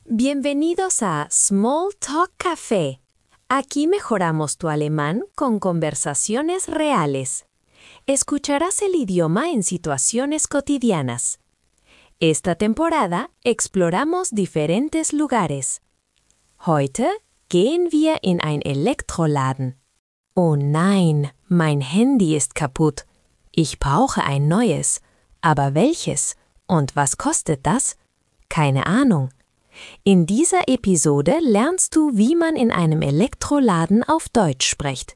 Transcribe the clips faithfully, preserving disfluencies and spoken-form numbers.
Bienvenidos a Small Talk Café. Aquí mejoramos tu alemán con conversaciones reales. Escucharás el idioma en situaciones cotidianas. Esta temporada exploramos diferentes lugares. Heute gehen wir in ein Elektroladen. Oh nein, mein Handy ist kaputt. Ich brauche ein neues. Aber welches? Und was kostet das? Keine Ahnung. In dieser Episode lernst du, wie man in einem Elektroladen auf Deutsch spricht.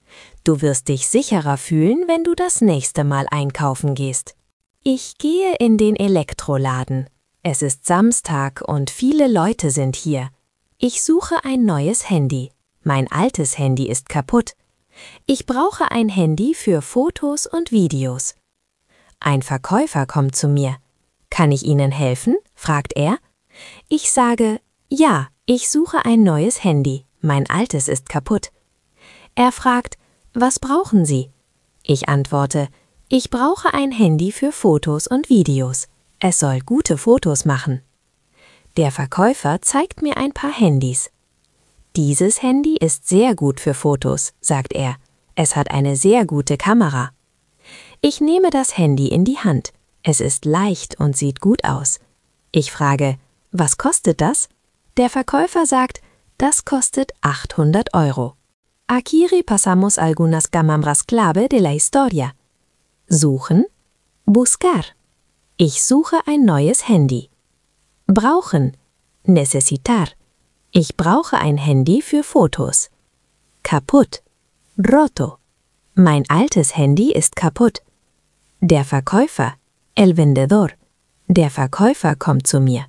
Du wirst dich sicherer fühlen, wenn du das nächste Mal einkaufen gehst. Ich gehe in den Elektroladen. Es ist Samstag und viele Leute sind hier. Ich suche ein neues Handy. Mein altes Handy ist kaputt. Ich brauche ein Handy für Fotos und Videos. Ein Verkäufer kommt zu mir. Kann ich Ihnen helfen? Fragt er. Ich sage, ja, ich suche ein neues Handy. Mein altes ist kaputt. Er fragt, was brauchen Sie? Ich antworte, ich brauche ein Handy für Fotos und Videos. Es soll gute Fotos machen. Der Verkäufer zeigt mir ein paar Handys. Dieses Handy ist sehr gut für Fotos, sagt er. Es hat eine sehr gute Kamera. Ich nehme das Handy in die Hand. Es ist leicht und sieht gut aus. Ich frage, was kostet das? Der Verkäufer sagt, das kostet achthundert Euro. Aquí repasamos algunas palabras clave de la historia. Suchen, buscar. Ich suche ein neues Handy. Brauchen, necesitar. Ich brauche ein Handy für Fotos. Kaputt, roto. Mein altes Handy ist kaputt. Der Verkäufer, el vendedor. Der Verkäufer kommt zu mir.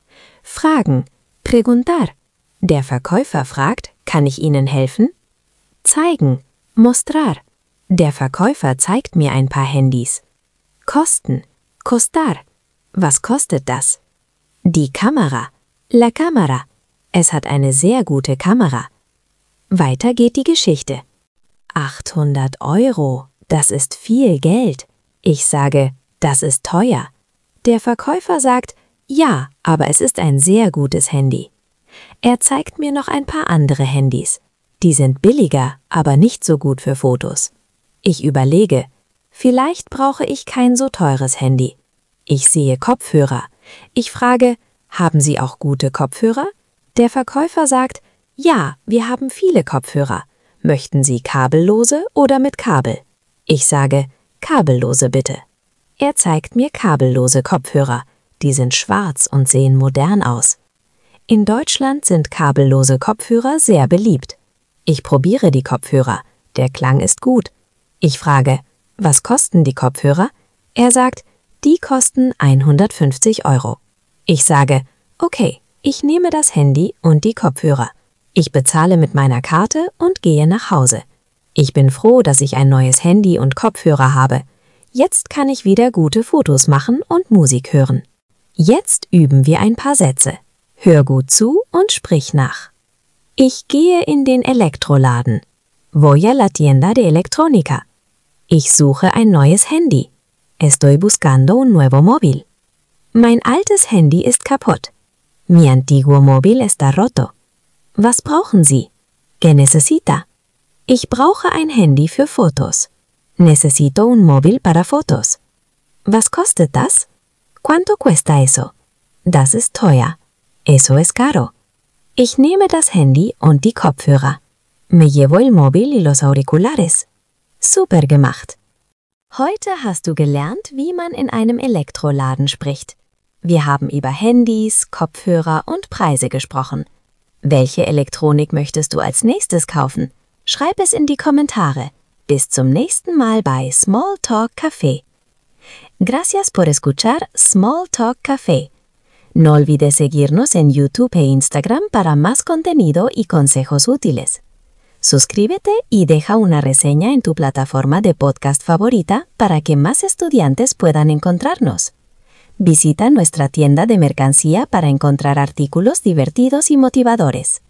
Fragen, preguntar. Der Verkäufer fragt, kann ich Ihnen helfen? Zeigen, mostrar. Der Verkäufer zeigt mir ein paar Handys. Kosten, costar. Was kostet das? Die Kamera, la cámara. Es hat eine sehr gute Kamera. Weiter geht die Geschichte. achthundert Euro, das ist viel Geld. Ich sage, das ist teuer. Der Verkäufer sagt, ja, aber es ist ein sehr gutes Handy. Er zeigt mir noch ein paar andere Handys. Die sind billiger, aber nicht so gut für Fotos. Ich überlege, vielleicht brauche ich kein so teures Handy. Ich sehe Kopfhörer. Ich frage, haben Sie auch gute Kopfhörer? Der Verkäufer sagt, ja, wir haben viele Kopfhörer. Möchten Sie kabellose oder mit Kabel? Ich sage, kabellose bitte. Er zeigt mir kabellose Kopfhörer. Die sind schwarz und sehen modern aus. In Deutschland sind kabellose Kopfhörer sehr beliebt. Ich probiere die Kopfhörer. Der Klang ist gut. Ich frage, was kosten die Kopfhörer? Er sagt, die kosten hundertfünfzig Euro. Ich sage, okay, ich nehme das Handy und die Kopfhörer. Ich bezahle mit meiner Karte und gehe nach Hause. Ich bin froh, dass ich ein neues Handy und Kopfhörer habe. Jetzt kann ich wieder gute Fotos machen und Musik hören. Jetzt üben wir ein paar Sätze. Hör gut zu und sprich nach. Ich gehe in den Elektroladen. Voy a la tienda de electrónica. Ich suche ein neues Handy. Estoy buscando un nuevo móvil. Mein altes Handy ist kaputt. Mi antiguo móvil está roto. Was brauchen Sie? ¿Qué necesita? Ich brauche ein Handy für Fotos. Necesito un móvil para fotos. Was kostet das? ¿Cuánto cuesta eso? Das ist teuer. Eso es caro. Ich nehme das Handy und die Kopfhörer. Me llevo el móvil y los auriculares. Super gemacht. Heute hast du gelernt, wie man in einem Elektroladen spricht. Wir haben über Handys, Kopfhörer und Preise gesprochen. Welche Elektronik möchtest du als nächstes kaufen? Schreib es in die Kommentare. Bis zum nächsten Mal bei Small Talk Café. Gracias por escuchar Small Talk Café. No olvides seguirnos en YouTube e Instagram para más contenido y consejos útiles. Suscríbete y deja una reseña en tu plataforma de podcast favorita para que más estudiantes puedan encontrarnos. Visita nuestra tienda de mercancía para encontrar artículos divertidos y motivadores.